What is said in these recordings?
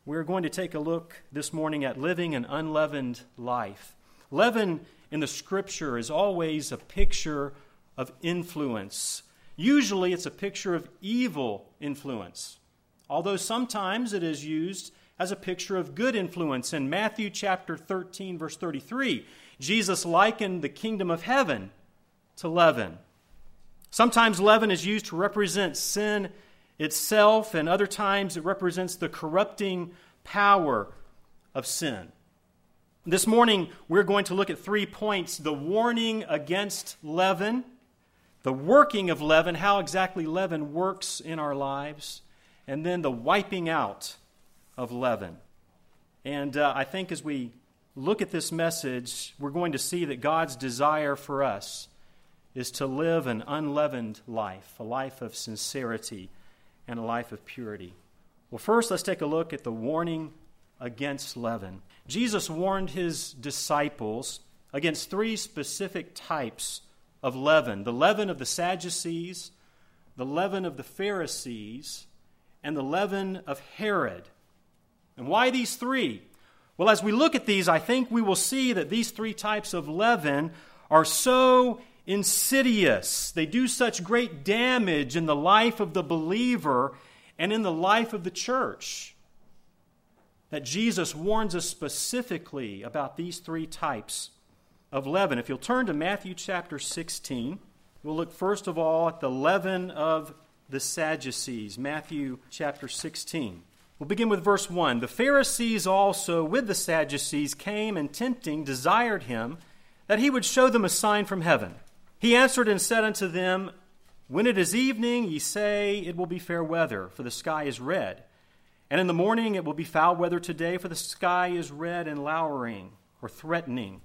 We're going to take a look this morning at living an unleavened life. Leaven in the Scripture is always a picture of influence. Usually it's a picture of evil influence, although sometimes it is used as a picture of good influence. In Matthew chapter 13, verse 33, Jesus likened the kingdom of heaven to leaven. Sometimes leaven is used to represent sin itself, and other times it represents the corrupting power of sin. This morning, we're going to look at 3 points: the warning against leaven, the working of leaven, how exactly leaven works in our lives, and then the wiping out of leaven. And I think as we look at this message, we're going to see that God's desire for us is to live an unleavened life, a life of sincerity and a life of purity. Well, first, let's take a look at the warning against leaven. Jesus warned his disciples against 3 specific types of leaven: the leaven of the Sadducees, the leaven of the Pharisees, and the leaven of Herod. And why these 3? Well, as we look at these, I think we will see that these 3 types of leaven are so insidious. They do such great damage in the life of the believer and in the life of the church that Jesus warns us specifically about these 3 types of leaven. If you'll turn to Matthew chapter 16, we'll look first of all at the leaven of the Sadducees. Matthew chapter 16. We'll begin with verse 1. The Pharisees also with the Sadducees came, and tempting desired him that he would show them a sign from heaven. He answered and said unto them, When it is evening, ye say, It will be fair weather, for the sky is red. And in the morning it will be foul weather today, for the sky is red and lowering, or threatening.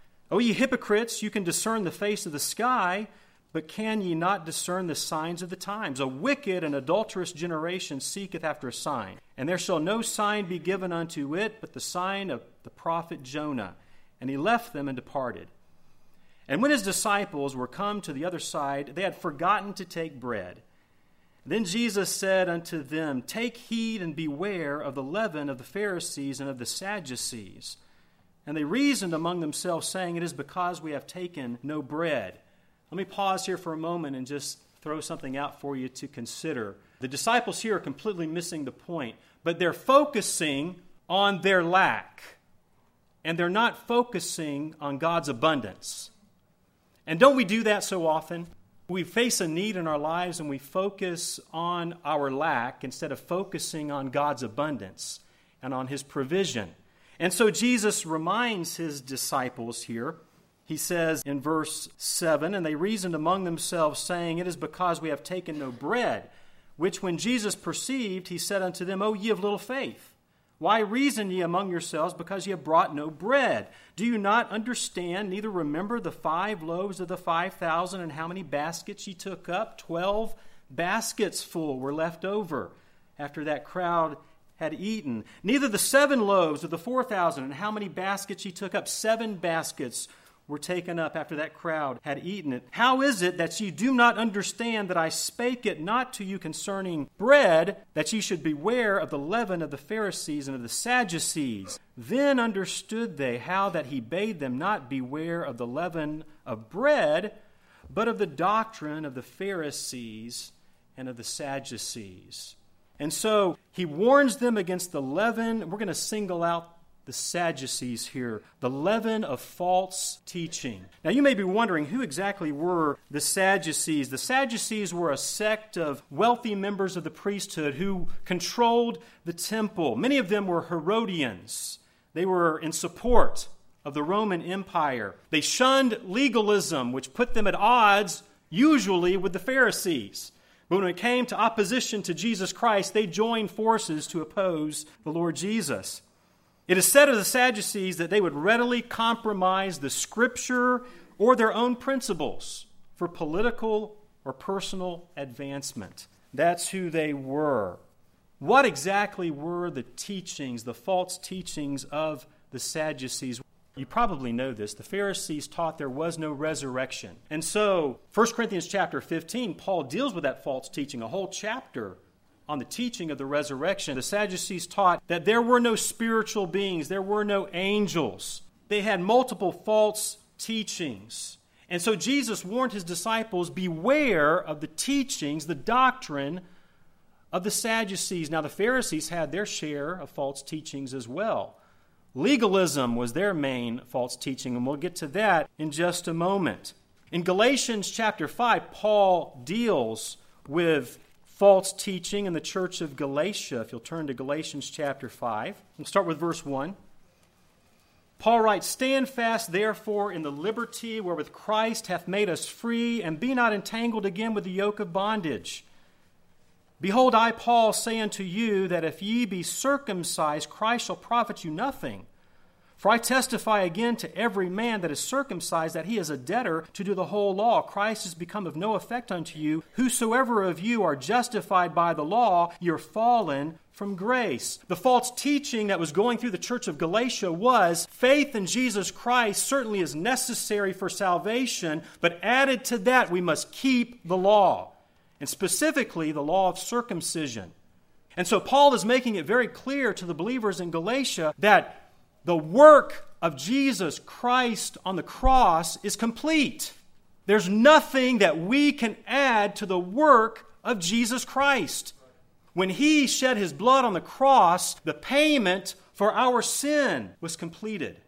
O ye hypocrites, you can discern the face of the sky, but can ye not discern the signs of the times? A wicked and adulterous generation seeketh after a sign, and there shall no sign be given unto it, but the sign of the prophet Jonah. And he left them and departed. And when his disciples were come to the other side, they had forgotten to take bread. Then Jesus said unto them, Take heed and beware of the leaven of the Pharisees and of the Sadducees. And they reasoned among themselves, saying, It is because we have taken no bread. Let me pause here for a moment and just throw something out for you to consider. The disciples here are completely missing the point, but they're focusing on their lack, and they're not focusing on God's abundance. And don't we do that so often? We face a need in our lives and we focus on our lack instead of focusing on God's abundance and on His provision. And so Jesus reminds His disciples here. He says in verse 7, And they reasoned among themselves, saying, It is because we have taken no bread. Which when Jesus perceived, He said unto them, O ye of little faith, why reason ye among yourselves, because ye have brought no bread? Do you not understand, neither remember the 5 loaves of the 5,000, and how many baskets ye took up? 12 baskets full were left over after that crowd had eaten. Neither the 7 loaves of the 4,000, and how many baskets ye took up? 7 baskets were taken up after that crowd had eaten it. How is it that ye do not understand that I spake it not to you concerning bread, that ye should beware of the leaven of the Pharisees and of the Sadducees? Then understood they how that he bade them not beware of the leaven of bread, but of the doctrine of the Pharisees and of the Sadducees. And so he warns them against the leaven. We're going to single out the Sadducees here, the leaven of false teaching. Now you may be wondering, who exactly were the Sadducees? The Sadducees were a sect of wealthy members of the priesthood who controlled the temple. Many of them were Herodians. They were in support of the Roman Empire. They shunned legalism, which put them at odds usually with the Pharisees. But when it came to opposition to Jesus Christ, they joined forces to oppose the Lord Jesus. It is said of the Sadducees that they would readily compromise the Scripture or their own principles for political or personal advancement. That's who they were. What exactly were the teachings, the false teachings of the Sadducees? You probably know this. The Pharisees taught there was no resurrection. And so, 1 Corinthians chapter 15, Paul deals with that false teaching, a whole chapter on the teaching of the resurrection. The Sadducees taught that there were no spiritual beings, there were no angels. They had multiple false teachings. And so Jesus warned his disciples, beware of the teachings, the doctrine of the Sadducees. Now the Pharisees had their share of false teachings as well. Legalism was their main false teaching, and we'll get to that in just a moment. In Galatians chapter 5, Paul deals with false teaching in the church of Galatia. If you'll turn to Galatians chapter 5, we'll start with verse 1. Paul writes, stand fast, therefore, in the liberty wherewith Christ hath made us free, and be not entangled again with the yoke of bondage. Behold, I, Paul, say unto you that if ye be circumcised, Christ shall profit you nothing. For I testify again to every man that is circumcised that he is a debtor to do the whole law. Christ is become of no effect unto you. Whosoever of you are justified by the law, you're fallen from grace. The false teaching that was going through the church of Galatia was faith in Jesus Christ certainly is necessary for salvation, but added to that we must keep the law, and specifically the law of circumcision. And so Paul is making it very clear to the believers in Galatia that the work of Jesus Christ on the cross is complete. There's nothing that we can add to the work of Jesus Christ. When he shed his blood on the cross, the payment for our sin was completed.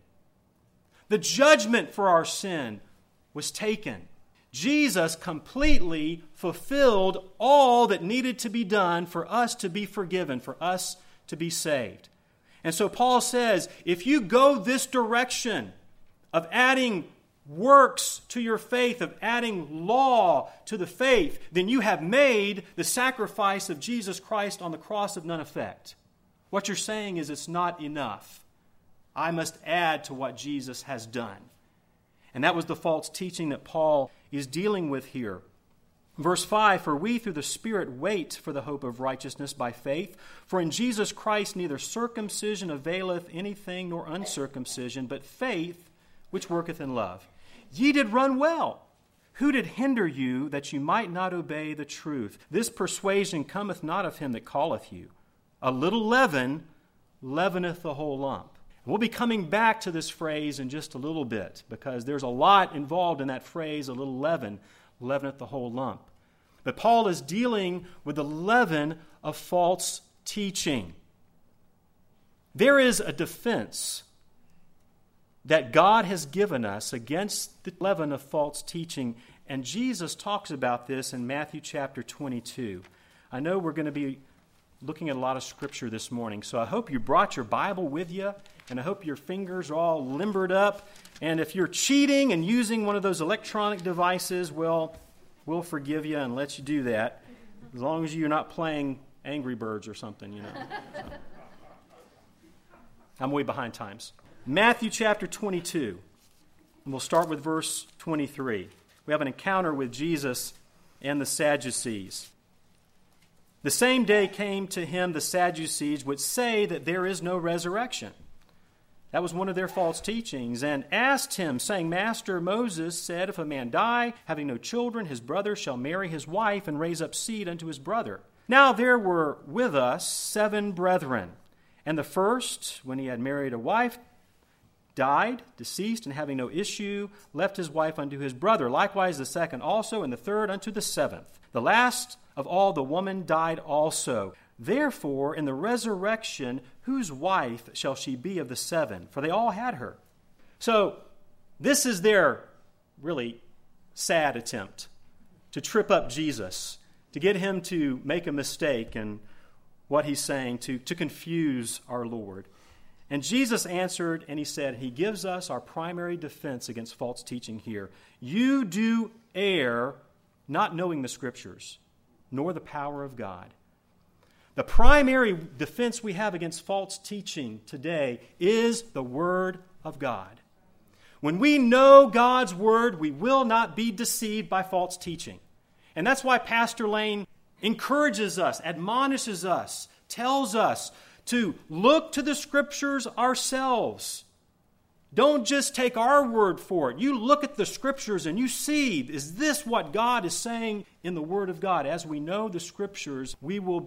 The judgment for our sin was taken. Jesus completely fulfilled all that needed to be done for us to be forgiven, for us to be saved. And so Paul says, if you go this direction of adding works to your faith, of adding law to the faith, then you have made the sacrifice of Jesus Christ on the cross of none effect. What you're saying is it's not enough. I must add to what Jesus has done. And that was the false teaching that Paul is dealing with here. Verse 5, for we through the Spirit wait for the hope of righteousness by faith. For in Jesus Christ neither circumcision availeth anything nor uncircumcision, but faith which worketh in love. Ye did run well. Who did hinder you that you might not obey the truth? This persuasion cometh not of him that calleth you. A little leaven leaveneth the whole lump. We'll be coming back to this phrase in just a little bit, because there's a lot involved in that phrase, a little leaven leaveneth the whole lump. But Paul is dealing with the leaven of false teaching. There is a defense that God has given us against the leaven of false teaching, and Jesus talks about this in Matthew chapter 22. I know we're going to be looking at a lot of Scripture this morning, so I hope you brought your Bible with you, and I hope your fingers are all limbered up. And if you're cheating and using one of those electronic devices, well, we'll forgive you and let you do that, as long as you're not playing Angry Birds or something, you know. I'm way behind times. Matthew chapter 22, and we'll start with verse 23. We have an encounter with Jesus and the Sadducees. The same day came to him the Sadducees, which say that there is no resurrection. That was one of their false teachings, and asked him, saying, Master, Moses said, if a man die, having no children, his brother shall marry his wife and raise up seed unto his brother. Now there were with us 7 brethren, and the first, when he had married a wife, died, deceased, and having no issue, left his wife unto his brother. Likewise the second also, and the third unto the 7th. The last of all, the woman died also. Therefore, in the resurrection, whose wife shall she be of the 7? For they all had her. So, this is their really sad attempt to trip up Jesus, to get him to make a mistake in what he's saying, to confuse our Lord. And Jesus answered, and he said, he gives us our primary defense against false teaching here. You do err, not knowing the Scriptures, nor the power of God. The primary defense we have against false teaching today is the Word of God. When we know God's Word, we will not be deceived by false teaching. And that's why Pastor Lane encourages us, admonishes us, tells us to look to the Scriptures ourselves. Don't just take our word for it. You look at the Scriptures and you see, is this what God is saying in the Word of God? As we know the Scriptures, we will be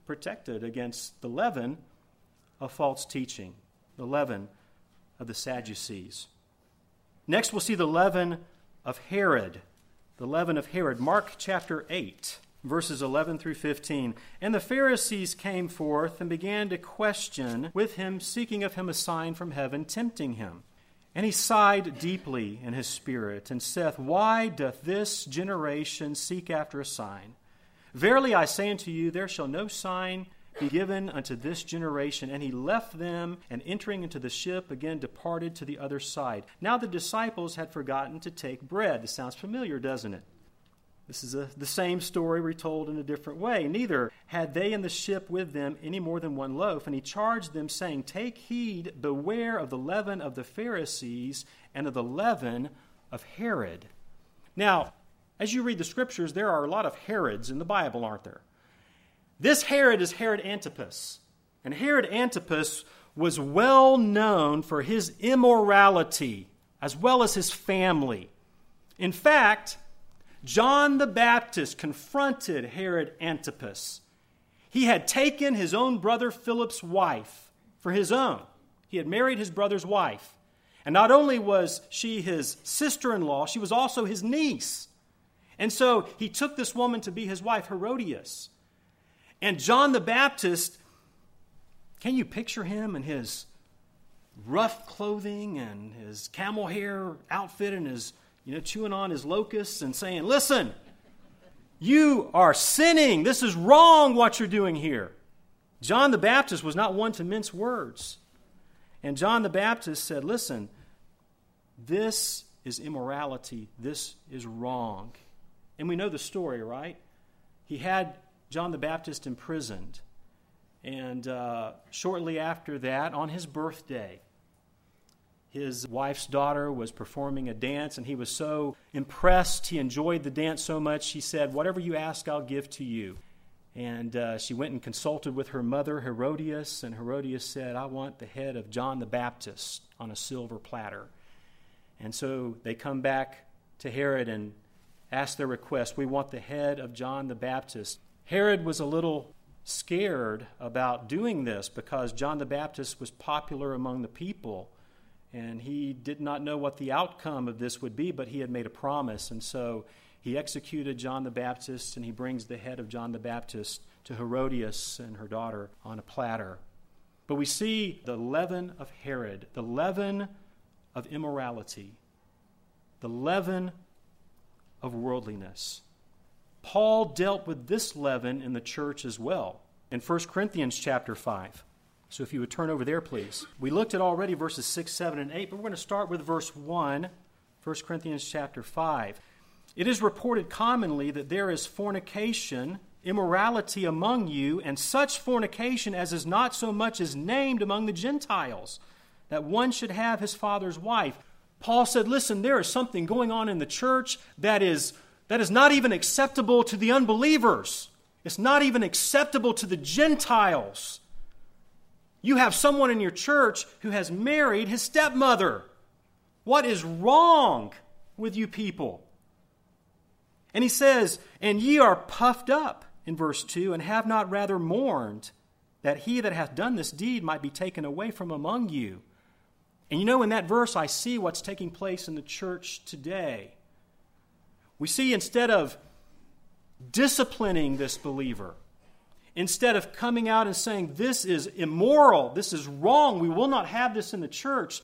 protected against the leaven of false teaching, the leaven of the Sadducees. Next, we'll see the leaven of Herod. The leaven of Herod. Mark chapter 8, verses 11 through 15. And the Pharisees came forth and began to question with him, seeking of him a sign from heaven, tempting him. And he sighed deeply in his spirit, and saith, Why doth this generation seek after a sign? Verily I say unto you, there shall no sign be given unto this generation. And he left them, and entering into the ship, again departed to the other side. Now the disciples had forgotten to take bread. This sounds familiar, doesn't it? This is the same story retold in a different way. Neither had they in the ship with them any more than one loaf. And he charged them, saying, Take heed, beware of the leaven of the Pharisees and of the leaven of Herod. Now, as you read the Scriptures, there are a lot of Herods in the Bible, aren't there? This Herod is Herod Antipas. And Herod Antipas was well known for his immorality as well as his family. In fact, John the Baptist confronted Herod Antipas. He had taken his own brother Philip's wife for his own. He had married his brother's wife. And not only was she his sister-in-law, she was also his niece. And so he took this woman to be his wife, Herodias. And John the Baptist, can you picture him in his rough clothing and his camel hair outfit and his, chewing on his locusts and saying, Listen, you are sinning. This is wrong what you're doing here. John the Baptist was not one to mince words. And John the Baptist said, Listen, this is immorality. This is wrong. And we know the story, right? He had John the Baptist imprisoned. And shortly after that, on his birthday, his wife's daughter was performing a dance, and he was so impressed, he enjoyed the dance so much, he said, Whatever you ask, I'll give to you. And she went and consulted with her mother, Herodias, and Herodias said, I want the head of John the Baptist on a silver platter. And so they come back to Herod and ask their request. We want the head of John the Baptist. Herod was a little scared about doing this because John the Baptist was popular among the people, and he did not know what the outcome of this would be, but he had made a promise. And so he executed John the Baptist, and he brings the head of John the Baptist to Herodias and her daughter on a platter. But we see the leaven of Herod, the leaven of immorality, the leaven of worldliness. Paul dealt with this leaven in the church as well in 1 Corinthians chapter 5. So if you would turn over there, please. We looked at already verses 6, 7, and 8, but we're going to start with verse 1, 1 Corinthians chapter 5. It is reported commonly that there is fornication, immorality among you, and such fornication as is not so much as named among the Gentiles, that one should have his father's wife. Paul said, listen, there is something going on in the church that is not even acceptable to the unbelievers. It's not even acceptable to the Gentiles. You have someone in your church who has married his stepmother. What is wrong with you people? And he says, and ye are puffed up, in verse 2, and have not rather mourned, that he that hath done this deed might be taken away from among you. And in that verse I see what's taking place in the church today. We see instead of disciplining this believer, instead of coming out and saying, this is immoral, this is wrong, we will not have this in the church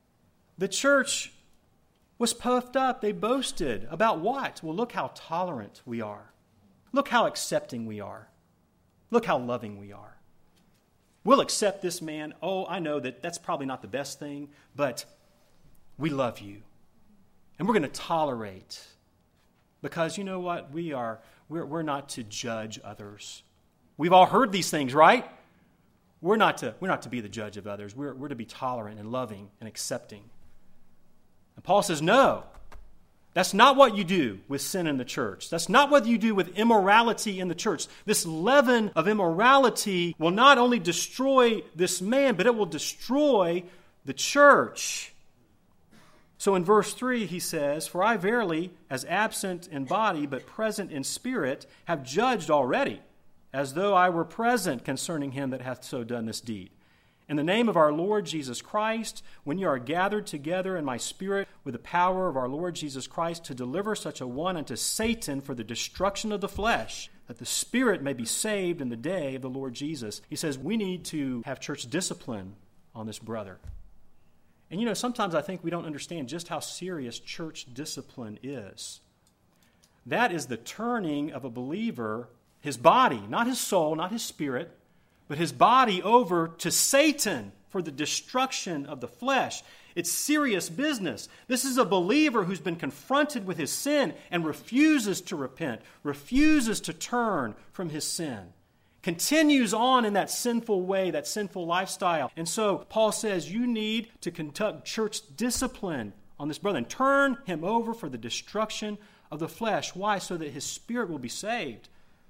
was puffed up. They boasted about what? Well, look how tolerant we are. Look how accepting we are. Look how loving we are. We'll accept this man. Oh, I know that's probably not the best thing, but we love you. And we're going to tolerate. Because you know what? We're not to judge others. We've all heard these things, right? We're not to be the judge of others. We're to be tolerant and loving and accepting. And Paul says, no, that's not what you do with sin in the church. That's not what you do with immorality in the church. This leaven of immorality will not only destroy this man, but it will destroy the church. So in verse 3 he says, for I verily, as absent in body, but present in spirit, have judged already, as though I were present concerning him that hath so done this deed. In the name of our Lord Jesus Christ, when you are gathered together in my spirit with the power of our Lord Jesus Christ to deliver such a one unto Satan for the destruction of the flesh, that the spirit may be saved in the day of the Lord Jesus. He says we need to have church discipline on this brother. And sometimes I think we don't understand just how serious church discipline is. That is the turning of a believer, his body, not his soul, not his spirit, but his body over to Satan for the destruction of the flesh. It's serious business. This is a believer who's been confronted with his sin and refuses to repent, refuses to turn from his sin, continues on in that sinful way, that sinful lifestyle. And so Paul says you need to conduct church discipline on this brother and turn him over for the destruction of the flesh. Why? So that his spirit will be saved.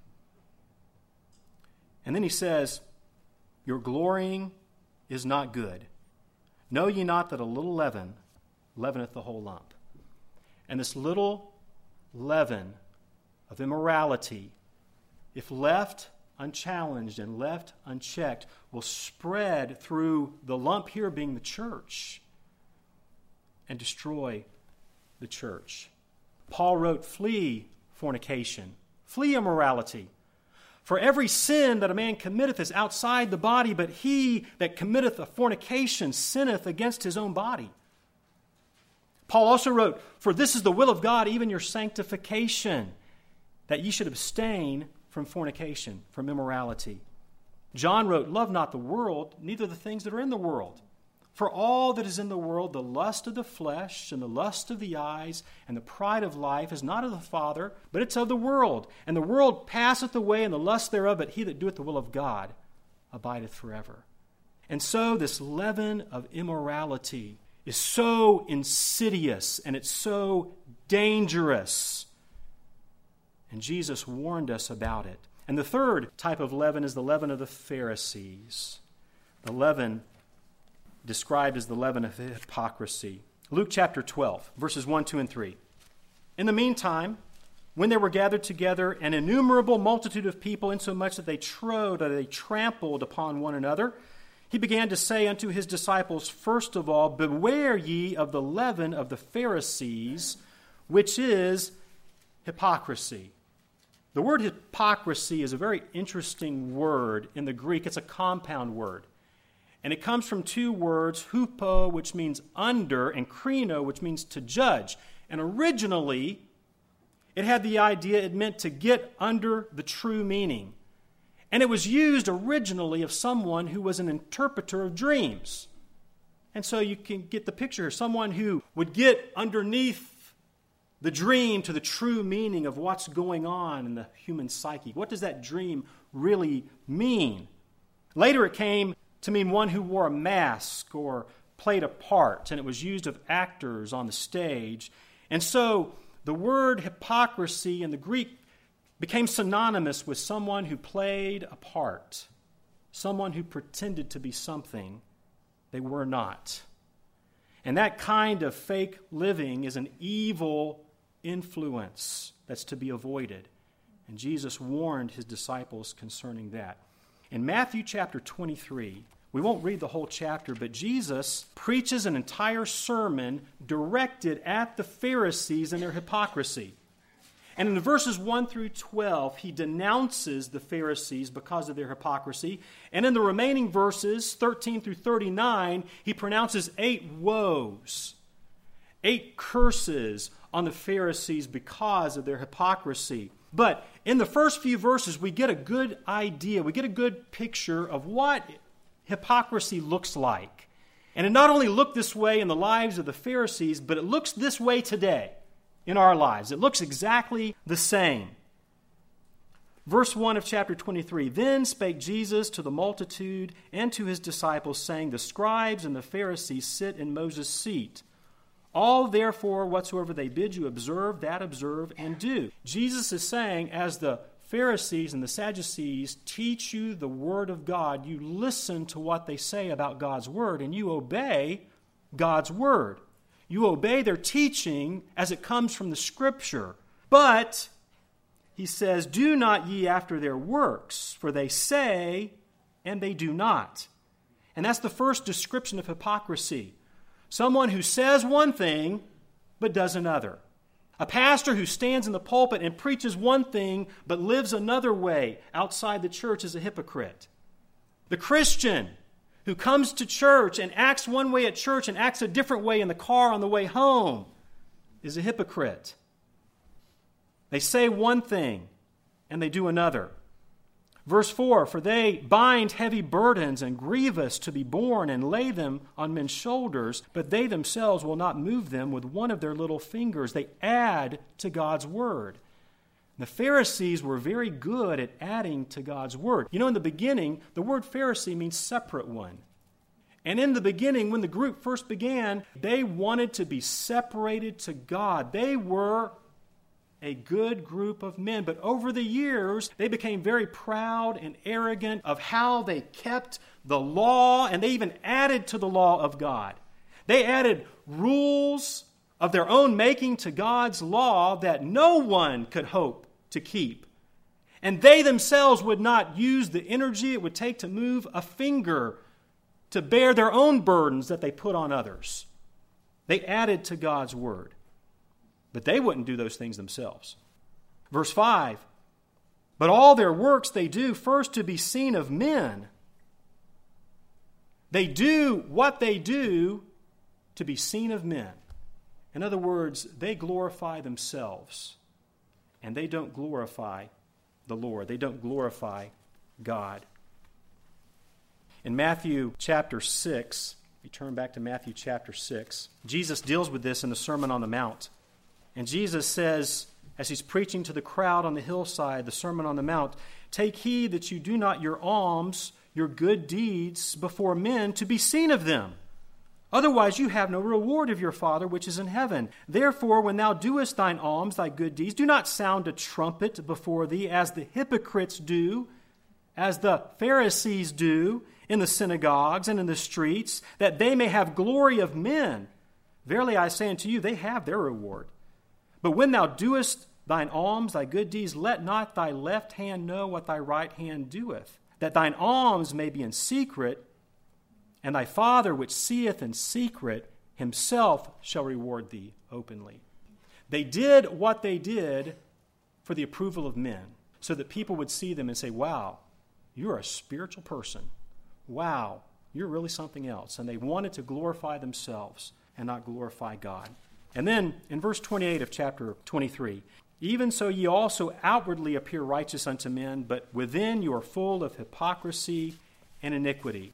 And then he says, your glorying is not good. Know ye not that a little leaven leaveneth the whole lump? And this little leaven of immorality, if left unchallenged and left unchecked, will spread through the lump here being the church and destroy the church. Paul wrote, flee fornication, flee immorality. For every sin that a man committeth is outside the body, but he that committeth a fornication sinneth against his own body. Paul also wrote, for this is the will of God, even your sanctification, that ye should abstain from fornication, from immorality. John wrote, love not the world, neither the things that are in the world. For all that is in the world, the lust of the flesh and the lust of the eyes and the pride of life is not of the Father, but it's of the world. And the world passeth away and the lust thereof, but he that doeth the will of God abideth forever. And so this leaven of immorality is so insidious and it's so dangerous. And Jesus warned us about it. And the third type of leaven is the leaven of the Pharisees. The leaven described as the leaven of hypocrisy. Luke chapter 12, verses 1, 2, and 3. In the meantime, when they were gathered together, an innumerable multitude of people, insomuch that they trode or they trampled upon one another, he began to say unto his disciples, first of all, beware ye of the leaven of the Pharisees, which is hypocrisy. The word hypocrisy is a very interesting word in the Greek. It's a compound word. And it comes from two words, hupo, which means under, and krino, which means to judge. And originally, it had the idea it meant to get under the true meaning. And it was used originally of someone who was an interpreter of dreams. And so you can get the picture here. Someone who would get underneath the dream to the true meaning of what's going on in the human psyche. What does that dream really mean? Later it came to mean one who wore a mask or played a part, and it was used of actors on the stage. And so the word hypocrisy in the Greek became synonymous with someone who played a part, someone who pretended to be something they were not. And that kind of fake living is an evil influence that's to be avoided. And Jesus warned his disciples concerning that. In Matthew chapter 23, we won't read the whole chapter, but Jesus preaches an entire sermon directed at the Pharisees and their hypocrisy. And in verses 1 through 12, he denounces the Pharisees because of their hypocrisy. And in the remaining verses, 13 through 39, he pronounces 8 woes, 8 curses on the Pharisees because of their hypocrisy. But in the first few verses, we get a good idea, we get a good picture of what hypocrisy looks like. And it not only looked this way in the lives of the Pharisees, but it looks this way today in our lives. It looks exactly the same. Verse 1 of chapter 23, Then spake Jesus to the multitude and to his disciples, saying, The scribes and the Pharisees sit in Moses' seat. All therefore whatsoever they bid you observe, that observe and do. Jesus is saying, as the Pharisees and the Sadducees teach you the Word of God, you listen to what they say about God's Word, and you obey God's Word. You obey their teaching as it comes from the Scripture. But he says, "Do not ye after their works, for they say, and they do not." And that's the first description of hypocrisy. Someone who says one thing, but does another. A pastor who stands in the pulpit and preaches one thing, but lives another way outside the church is a hypocrite. The Christian who comes to church and acts one way at church and acts a different way in the car on the way home is a hypocrite. They say one thing and they do another. Verse 4, "For they bind heavy burdens and grievous to be borne and lay them on men's shoulders, but they themselves will not move them with one of their little fingers." They add to God's word. The Pharisees were very good at adding to God's word. You know, in the beginning, the word Pharisee means separate one. And in the beginning, when the group first began, they wanted to be separated to God. They were a good group of men. But over the years, they became very proud and arrogant of how they kept the law, and they even added to the law of God. They added rules of their own making to God's law that no one could hope to keep. And they themselves would not use the energy it would take to move a finger to bear their own burdens that they put on others. They added to God's word. But they wouldn't do those things themselves. Verse 5, "But all their works they do first to be seen of men." They do what they do to be seen of men. In other words, they glorify themselves, and they don't glorify the Lord. They don't glorify God. In Matthew chapter 6, we turn back to Matthew chapter 6, Jesus deals with this in the Sermon on the Mount. And Jesus says, as he's preaching to the crowd on the hillside, the Sermon on the Mount, "Take heed that you do not your alms, your good deeds before men to be seen of them. Otherwise you have no reward of your Father which is in heaven. Therefore, when thou doest thine alms, thy good deeds, do not sound a trumpet before thee, as the hypocrites do, as the Pharisees do, in the synagogues and in the streets, that they may have glory of men. Verily I say unto you, they have their reward. But when thou doest thine alms, thy good deeds, let not thy left hand know what thy right hand doeth, that thine alms may be in secret, and thy Father which seeth in secret himself shall reward thee openly." They did what they did for the approval of men, so that people would see them and say, "Wow, you're a spiritual person. Wow, you're really something else." And they wanted to glorify themselves and not glorify God. And then in verse 28 of chapter 23, "Even so ye also outwardly appear righteous unto men, but within you are full of hypocrisy and iniquity."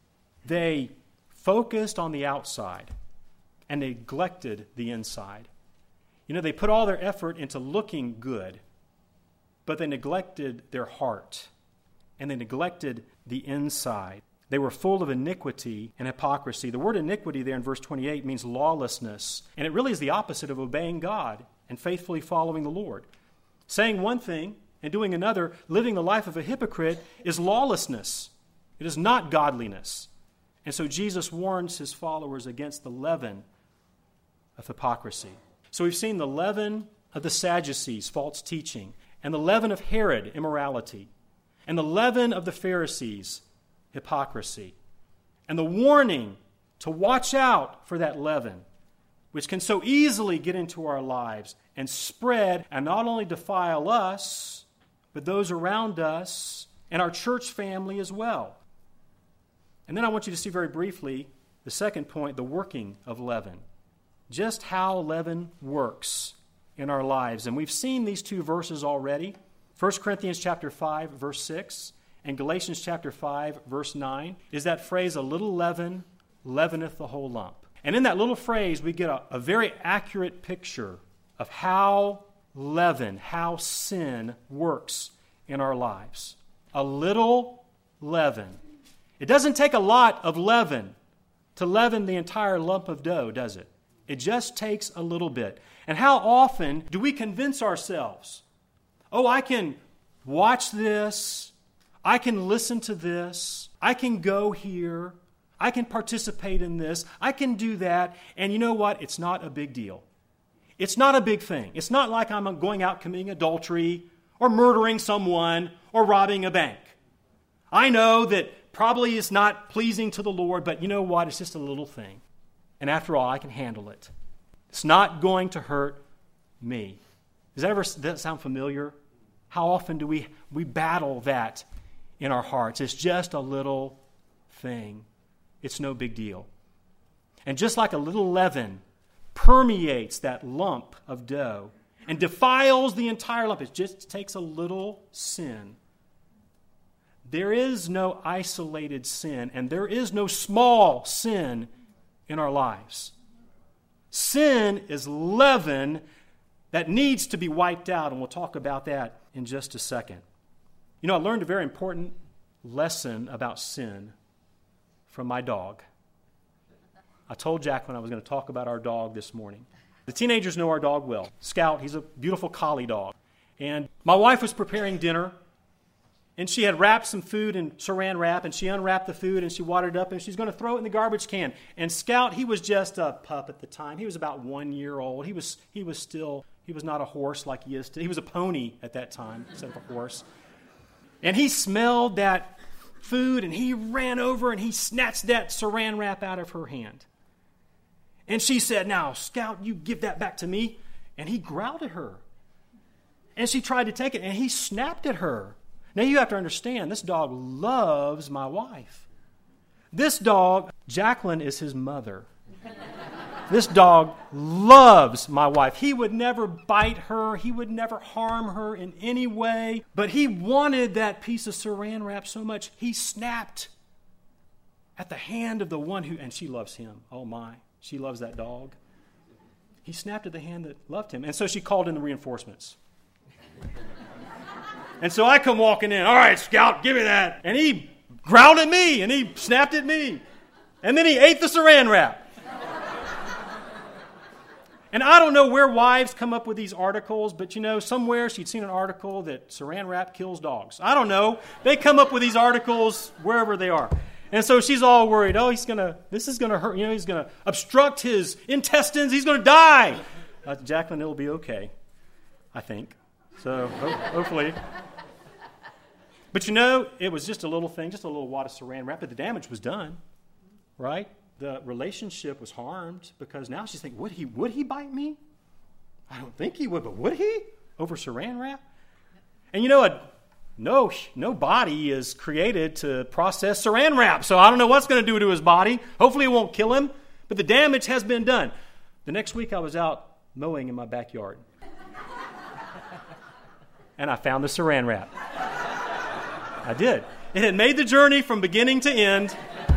They focused on the outside and neglected the inside. You know, they put all their effort into looking good, but they neglected their heart and they neglected the inside. They were full of iniquity and hypocrisy. The word iniquity there in verse 28 means lawlessness, and it really is the opposite of obeying God and faithfully following the Lord. Saying one thing and doing another, living the life of a hypocrite, is lawlessness. It is not godliness. And so Jesus warns his followers against the leaven of hypocrisy. So we've seen the leaven of the Sadducees, false teaching, and the leaven of Herod, immorality, and the leaven of the Pharisees, hypocrisy, and the warning to watch out for that leaven, which can so easily get into our lives and spread and not only defile us, but those around us and our church family as well. And then I want you to see very briefly the second point, the working of leaven. Just how leaven works in our lives. And we've seen these two verses already. 1 Corinthians chapter 5, verse 6, and Galatians chapter 5, verse 9, is that phrase, "A little leaven leaveneth the whole lump." And in that little phrase, we get a very accurate picture of how leaven, how sin works in our lives. A little leaven. It doesn't take a lot of leaven to leaven the entire lump of dough, does it? It just takes a little bit. And how often do we convince ourselves, "Oh, I can watch this, I can listen to this, I can go here, I can participate in this, I can do that, and you know what? It's not a big deal. It's not a big thing. It's not like I'm going out committing adultery or murdering someone or robbing a bank. I know that probably it's not pleasing to the Lord, but you know what? It's just a little thing. And after all, I can handle it. It's not going to hurt me. Does that sound familiar? How often do we battle that in our hearts? It's just a little thing. It's no big deal. And just like a little leaven permeates that lump of dough and defiles the entire lump, it just takes a little sin. There is no isolated sin, and there is no small sin in our lives. Sin is leaven that needs to be wiped out, and we'll talk about that in just a second. You know, I learned a very important lesson about sin from my dog. I told Jacqueline I was going to talk about our dog this morning. The teenagers know our dog well. Scout, he's a beautiful collie dog. And my wife was preparing dinner, and she had wrapped some food in saran wrap, and she unwrapped the food, and she watered it up, and she's going to throw it in the garbage can. And Scout, he was just a pup at the time. He was about 1 year old. He was not a horse like he is today. He was a pony at that time instead of a horse. And he smelled that food, and he ran over, and he snatched that saran wrap out of her hand. And she said, "Now, Scout, you give that back to me." And he growled at her. And she tried to take it, and he snapped at her. Now, you have to understand, this dog loves my wife. This dog, Jacqueline, is his mother. This dog loves my wife. He would never bite her. He would never harm her in any way. But he wanted that piece of saran wrap so much, he snapped at the hand of the one who, and she loves him. Oh my, she loves that dog. He snapped at the hand that loved him. And so she called in the reinforcements. And so I come walking in. "All right, Scout, give me that." And he growled at me, and he snapped at me. And then he ate the saran wrap. And I don't know where wives come up with these articles, but you know, somewhere she'd seen an article that saran wrap kills dogs. I don't know. They come up with these articles wherever they are. And so she's all worried. Oh, this is going to hurt. You know, he's going to obstruct his intestines. He's going to die. Jacqueline, it'll be okay, I think. So hopefully. But you know, it was just a little thing, just a little wad of saran wrap, but the damage was done, right? The relationship was harmed because now she's thinking, would he bite me? I don't think he would, but would he? Over saran wrap? And you know, no body is created to process saran wrap, so I don't know what's going to do to his body. Hopefully it won't kill him, but the damage has been done. The next week I was out mowing in my backyard. And I found the saran wrap. I did. It had made the journey from beginning to end.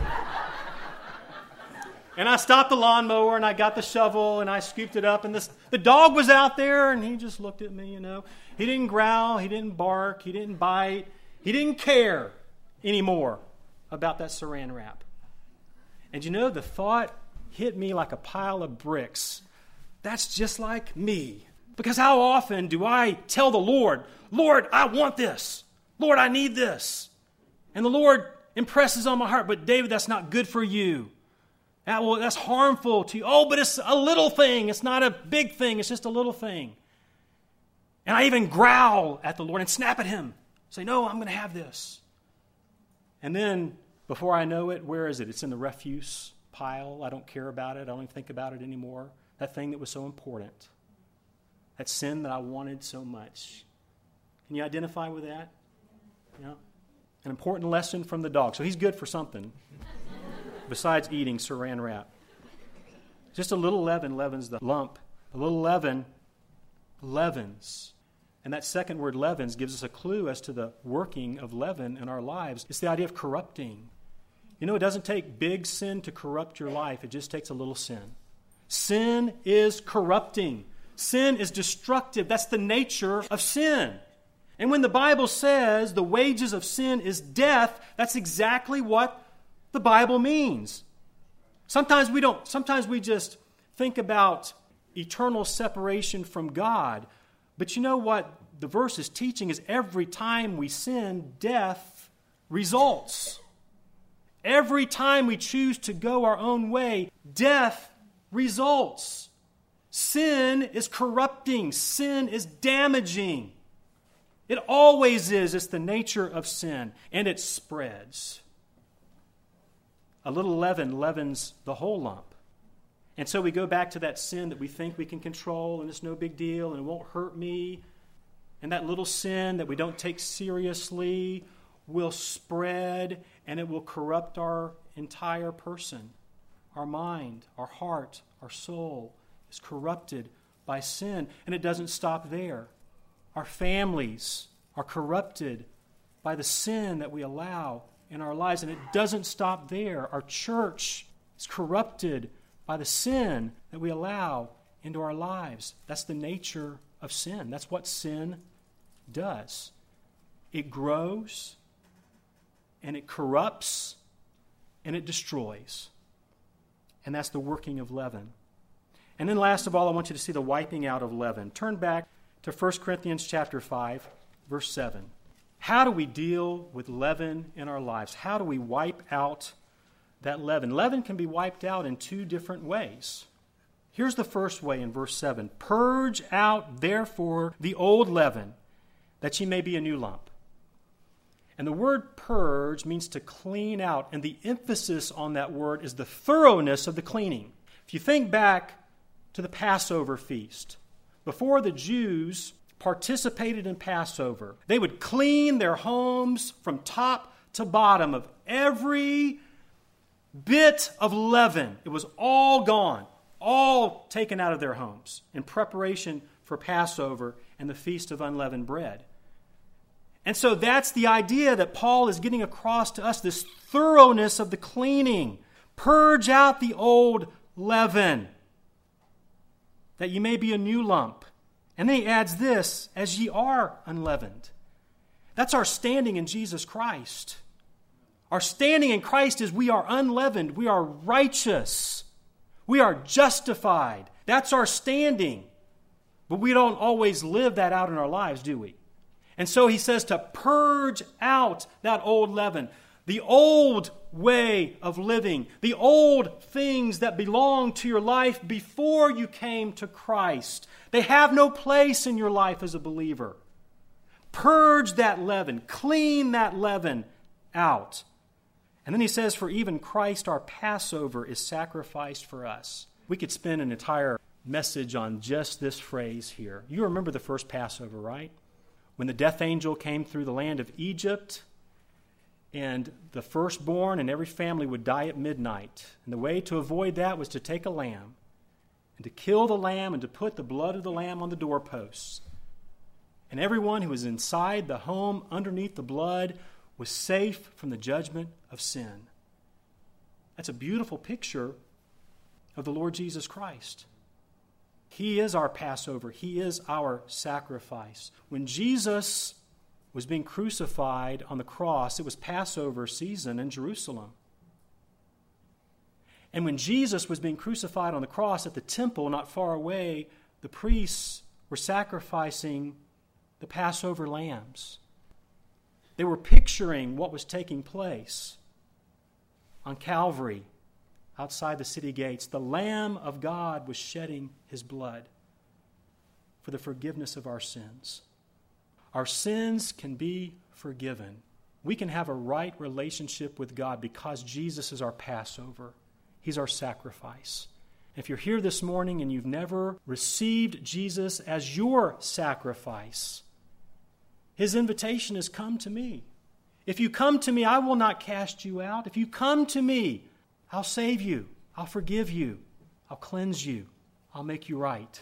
And I stopped the lawnmower, and I got the shovel, and I scooped it up. And the dog was out there, and he just looked at me, you know. He didn't growl. He didn't bark. He didn't bite. He didn't care anymore about that saran wrap. And you know, the thought hit me like a pile of bricks. That's just like me. Because how often do I tell the Lord, "Lord, I want this. Lord, I need this." And the Lord impresses on my heart, "But David, that's not good for you. That's harmful to you." "Oh, but it's a little thing. It's not a big thing. It's just a little thing." And I even growl at the Lord and snap at him. Say, "No, I'm going to have this." And then, before I know it, where is it? It's in the refuse pile. I don't care about it. I don't even think about it anymore. That thing that was so important. That sin that I wanted so much. Can you identify with that? Yeah. An important lesson from the dog. So he's good for something besides eating saran wrap. Just a little leaven leavens the lump. A little leaven leavens. And that second word, leavens, gives us a clue as to the working of leaven in our lives. It's the idea of corrupting. You know, it doesn't take big sin to corrupt your life. It just takes a little sin. Sin is corrupting. Sin is destructive. That's the nature of sin. And when the Bible says the wages of sin is death, that's exactly what the Bible means. Sometimes we just think about eternal separation from God. But you know what the verse is teaching is every time we sin, death results. Every time we choose to go our own way, death results. Sin is corrupting. Sin is damaging. It always is. It's the nature of sin, and it spreads. A little leaven leavens the whole lump. And so we go back to that sin that we think we can control, and it's no big deal, and it won't hurt me. And that little sin that we don't take seriously will spread, and it will corrupt our entire person. Our mind, our heart, our soul is corrupted by sin, and it doesn't stop there. Our families are corrupted by the sin that we allow in our lives, and it doesn't stop there. Our church is corrupted by the sin that we allow into our lives. That's the nature of sin. That's what sin does. It grows, and it corrupts, and it destroys. And that's the working of leaven. And then last of all, I want you to see the wiping out of leaven. Turn back to 1 Corinthians chapter 5, verse 7. How do we deal with leaven in our lives? How do we wipe out that leaven? Leaven can be wiped out in two different ways. Here's the first way in verse 7. Purge out, therefore, the old leaven, that ye may be a new lump. And the word purge means to clean out, and the emphasis on that word is the thoroughness of the cleaning. If you think back to the Passover feast, before the Jews participated in Passover, they would clean their homes from top to bottom of every bit of leaven. It was all gone, all taken out of their homes in preparation for Passover and the Feast of Unleavened Bread. And so that's the idea that Paul is getting across to us, this thoroughness of the cleaning. Purge out the old leaven, that ye may be a new lump. And then he adds this, as ye are unleavened. That's our standing in Jesus Christ. Our standing in Christ is we are unleavened. We are righteous. We are justified. That's our standing. But we don't always live that out in our lives, do we? And so he says to purge out that old leaven, the old way of living, the old things that belong to your life before you came to Christ. They have no place in your life as a believer. Purge that leaven, clean that leaven out. And then he says, for even Christ, our Passover, is sacrificed for us. We could spend an entire message on just this phrase here. You remember the first Passover, right? When the death angel came through the land of Egypt, and the firstborn and every family would die at midnight. And the way to avoid that was to take a lamb and to kill the lamb and to put the blood of the lamb on the doorposts. And everyone who was inside the home underneath the blood was safe from the judgment of sin. That's a beautiful picture of the Lord Jesus Christ. He is our Passover. He is our sacrifice. When Jesus was being crucified on the cross, it was Passover season in Jerusalem. And when Jesus was being crucified on the cross at the temple not far away, the priests were sacrificing the Passover lambs. They were picturing what was taking place on Calvary outside the city gates. The Lamb of God was shedding his blood for the forgiveness of our sins. Our sins can be forgiven. We can have a right relationship with God because Jesus is our Passover. He's our sacrifice. If you're here this morning and you've never received Jesus as your sacrifice, his invitation is, come to me. If you come to me, I will not cast you out. If you come to me, I'll save you. I'll forgive you. I'll cleanse you. I'll make you right.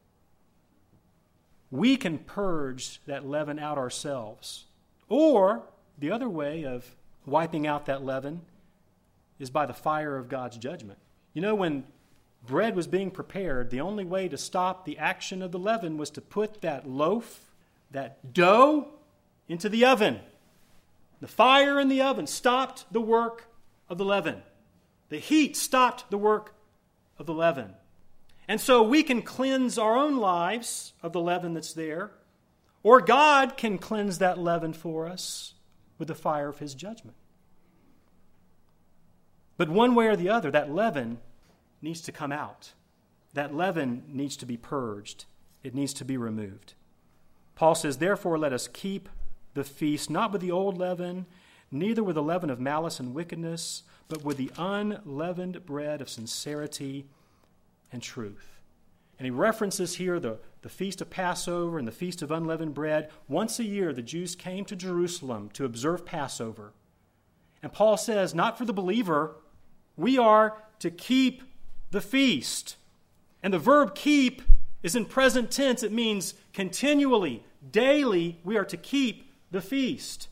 We can purge that leaven out ourselves. Or the other way of wiping out that leaven is by the fire of God's judgment. You know, when bread was being prepared, the only way to stop the action of the leaven was to put that loaf, that dough, into the oven. The fire in the oven stopped the work of the leaven. The heat stopped the work of the leaven. And so we can cleanse our own lives of the leaven that's there, or God can cleanse that leaven for us with the fire of his judgment. But one way or the other, that leaven needs to come out. That leaven needs to be purged. It needs to be removed. Paul says, "Therefore let us keep the feast, not with the old leaven, neither with the leaven of malice and wickedness, but with the unleavened bread of sincerity and truth." And he references here the Feast of Passover and the Feast of Unleavened Bread. Once a year, the Jews came to Jerusalem to observe Passover. And Paul says, not for the believer, we are to keep the feast. And the verb keep is in present tense. It means continually, daily, we are to keep the feast.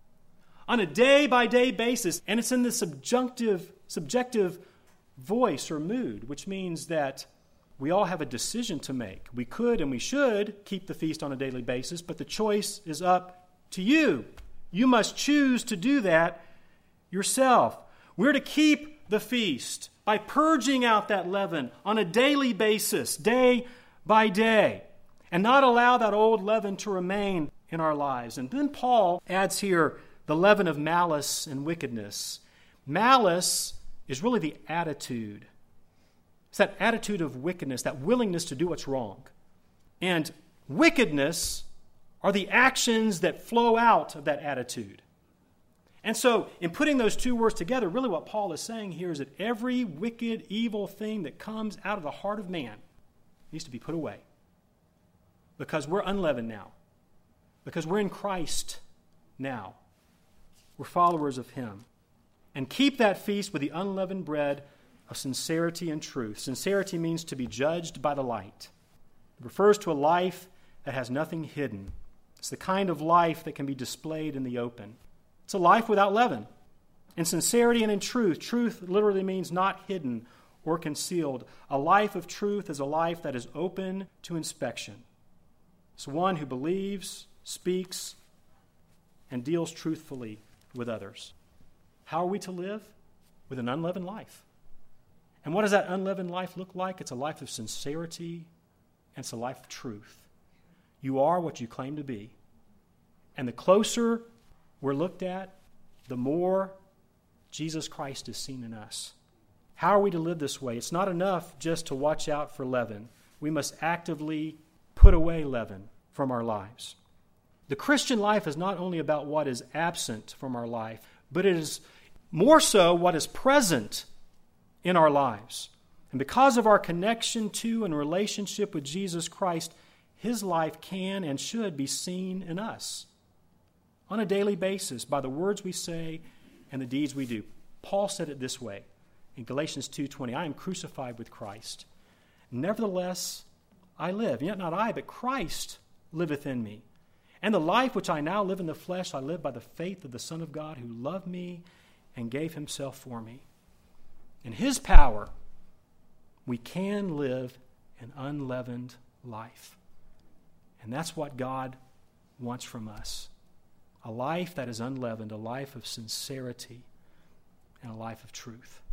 On a day-by-day basis, and it's in the subjective voice or mood, which means that we all have a decision to make. We could and we should keep the feast on a daily basis, but the choice is up to you. You must choose to do that yourself. We're to keep the feast by purging out that leaven on a daily basis, day by day, and not allow that old leaven to remain in our lives. And then Paul adds here the leaven of malice and wickedness. Malice is really the attitude. It's that attitude of wickedness, that willingness to do what's wrong. And wickedness are the actions that flow out of that attitude. And so, in putting those two words together, really what Paul is saying here is that every wicked, evil thing that comes out of the heart of man needs to be put away. Because we're unleavened now. Because we're in Christ now. We're followers of Him. And keep that feast with the unleavened bread of sincerity and truth. Sincerity means to be judged by the light. It refers to a life that has nothing hidden. It's the kind of life that can be displayed in the open. It's a life without leaven. In sincerity and in truth, truth literally means not hidden or concealed. A life of truth is a life that is open to inspection. It's one who believes, speaks, and deals truthfully with others. How are we to live? With an unleavened life. And what does that unleavened life look like? It's a life of sincerity, and it's a life of truth. You are what you claim to be. And the closer we're looked at, the more Jesus Christ is seen in us. How are we to live this way? It's not enough just to watch out for leaven. We must actively put away leaven from our lives. The Christian life is not only about what is absent from our life, but it is more so what is present in our lives. And because of our connection to and relationship with Jesus Christ, His life can and should be seen in us on a daily basis by the words we say and the deeds we do. Paul said it this way in Galatians 2:20, "I am crucified with Christ. Nevertheless, I live. Yet not I, but Christ liveth in me. And the life which I now live in the flesh, I live by the faith of the Son of God who loved me and gave Himself for me." In His power, we can live an unleavened life. And that's what God wants from us. A life that is unleavened, a life of sincerity, and a life of truth.